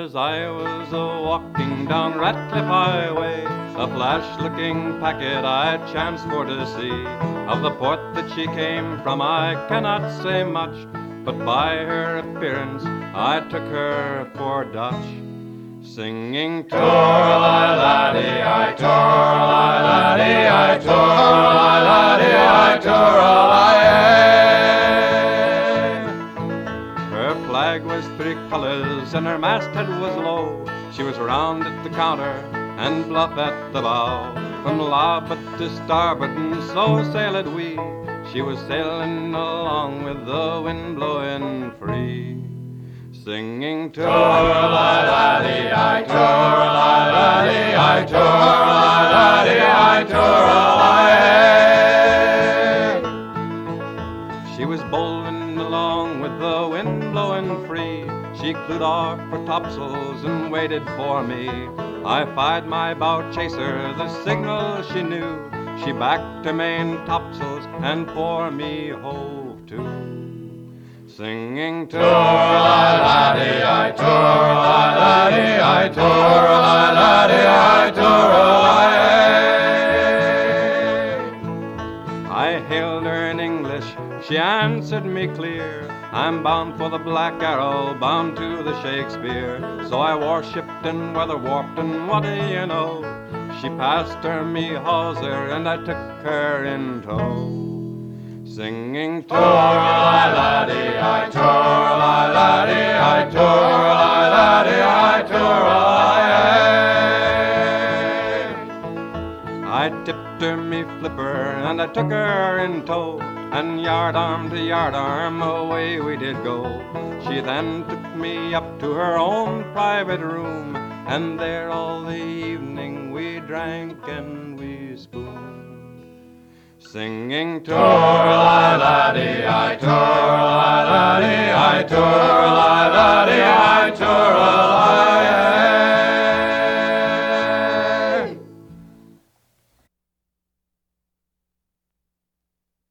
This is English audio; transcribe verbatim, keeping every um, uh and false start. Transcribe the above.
as I was a-walking down Ratcliffe Highway, a flash-looking packet I chanced for to see. Of the port that she came from I cannot say much, but by her appearance I took her for Dutch. Singing Toor-a-li-laddie-I, Toor-a-li-laddie-I, Toor-a-li-laddie-I, Toor-a-li-laddie. Her flag was three colours and her masthead was low. She was round at the counter and bluff at the bow. From larboard to starboard and so sailed we. She was sailing along with the wind blowing free. Singing Toor-a-li-laddie-I, Toor-a-li-laddie-I, Toor-a-li-laddie-I, Toor-a-li. She was bowling along with the wind blowing free. She clewed off her topsails and waited for me. I fired my bow chaser, the signal she knew. She backed her main topsails and for me hove to. Singing Toor-a-li-laddie-I, Toor-a-li-laddie-I, Toor-a-li-laddie-I, Toor-a-li. I hailed her in English, she answered me clear. I'm bound for the Black Arrow, bound to the Shakespeare. So I warshipped and weather warped, and what do you know? She passed her me hawser, and I took her in tow. Singing Toor-a-li-laddie-I, Toor-a-li-laddie-I, Toor-a-li-laddie-I, Toor-a-li. I tipped her me flipper, and I took her in tow. And yard arm to yard arm away we did go. She then took me up to her own private room, and there all the evening we drank and we spooned. Singing Toor-a-li-laddie-I, Toor-a-li-laddie-I, Toor-a-li-laddie-I, Toor-a-li.